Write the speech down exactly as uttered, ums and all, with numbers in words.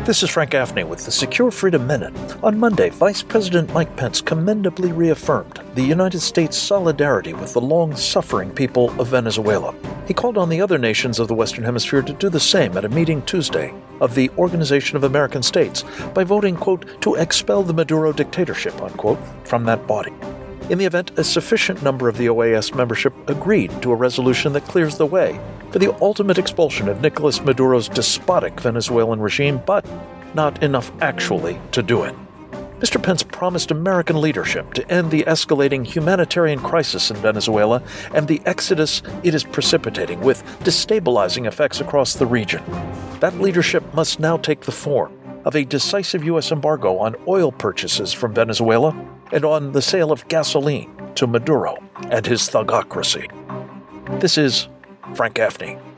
This is Frank Gaffney with the Secure Freedom Minute. On Monday, Vice President Mike Pence commendably reaffirmed the United States' solidarity with the long-suffering people of Venezuela. He called on the other nations of the Western Hemisphere to do the same at a meeting Tuesday of the Organization of American States by voting, quote, to expel the Maduro dictatorship, unquote, from that body. In the event, a sufficient number of the O A S membership agreed to a resolution that clears the way for the ultimate expulsion of Nicolas Maduro's despotic Venezuelan regime, but not enough actually to do it. Mister Pence promised American leadership to end the escalating humanitarian crisis in Venezuela and the exodus it is precipitating with destabilizing effects across the region. That leadership must now take the form of a decisive U S embargo on oil purchases from Venezuela and on the sale of gasoline to Maduro and his thugocracy. This is Frank Gaffney.